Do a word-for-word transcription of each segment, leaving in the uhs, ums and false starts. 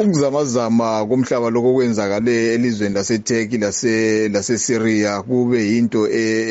Ukuzamazama komhlaba lokho kwenzakale elizweni laseTurkey lase laseSyria kube yinto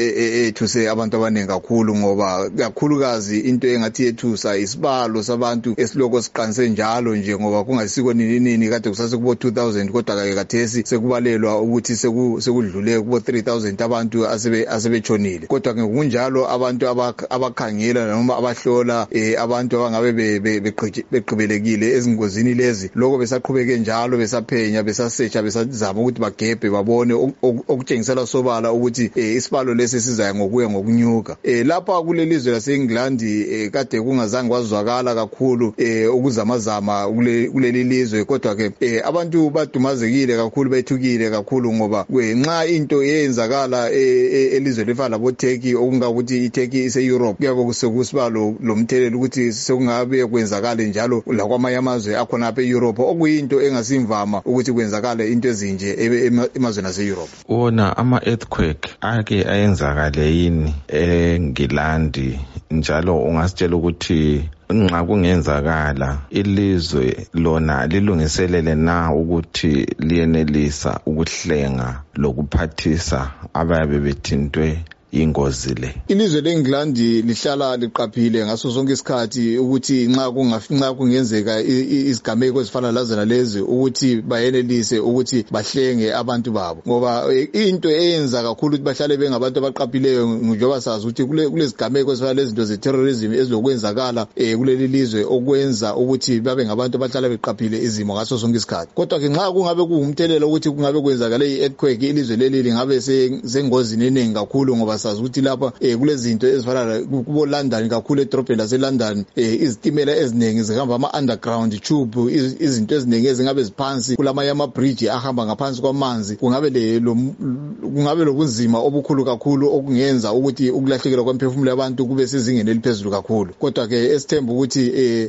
ethuse abantu abaningi kakhulu, ngoba kakhulukazi into engathi yethusa isibalo sabantu esiloko siqanise njalo nje, ngoba kungasiko nini nini kade kusase kubo two thousand, kodwa ke kathesi sekubalelwa ukuthi sekudlule kubo three thousand abantu asebe asebechonile. Kodwa ke kunjalo abantu abakhangela noma abahlola abantu abangabe beqhubelekile ezingozini lezi, lokho besaqhubeke njalo besaphenya besasearcha besazama ukuthi bagebhe babone okutshengisela sobala ukuthi isibalo lesi sizayo ngokuya ngokunyuka. Lapha kulelizwe laseEngland kade kungazange kwazwakala kakhulu ukuzamazama kuleli lizwe, kodwa ke abantu badumazekile kakhulu bethukile kakhulu, ngoba nxa into eyenzakala elizwe lefana labo Turkey okungakuthi iTurkey ise Europe kuyako kusekusibalo lomthelelo ukuthi sekungabe kwenzakala njalo lakwamanye amazwe akhona apha eEurope, okuyinto engasimvama ukuthi kwenzakale into ezinje emazweni ase-Europe. Wona ama-earthquake ake ayenzakale yini eNgilandi, njalo ungasitshela ukuthi nxa kungenzakala ilizwe lona lilungiselele na ukuthi liyenelisa ukuhlenga lokuphathisa ababe bethintwe ingozi le? Ilizwe leEngland lihlala liqaphile ngaso sonke isikhathi ukuthi nxa kungafinca kungenzeka izigameko ezifana lazana lezi ukuthi bayenelise ukuthi bahlenge abantu babo, ngoba into eyenza kakhulu ukuthi bahlale bengabantu abaqaphileyo njengoba sazi ukuthi kulezigameko ezifana lezinto ze-terrorism ezilokwenzakala kuleli lizwe okwenza ukuthi babe ngabantu abahlala beqaphile izimo ngaso sonke isikhathi. Kodwa ke nxa kungabe kuwumthelela ukuthi kungabe kwenzakala i-earthquake ilizwe leli lingabe sengozini eningi kakhulu, ngoba sazi ukuthi lapha kulezinto ezifana kubo London kakhulu edrobheni laseLondon izitimela eziningi zihamba ama-underground tube, izinto eziningi ezingabe ziphansi kulamanye ama-bridge ahamba ngaphansi kwamanzi. Kungabe le kungabe lobunzima obukhulu kakhulu okungenza ukuthi ukulahlekelwa kwemphefumulo yabantu kube sezingeni eliphezulu kakhulu. Kodwa ke esithemba ukuthi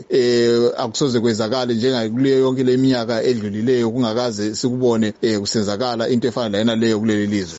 akusoze kwenzakale njengakuleyo yonke leminyaka edlulileyo kungakaze sikubone kusenzakala into efana lena leyo kuleli lizwe.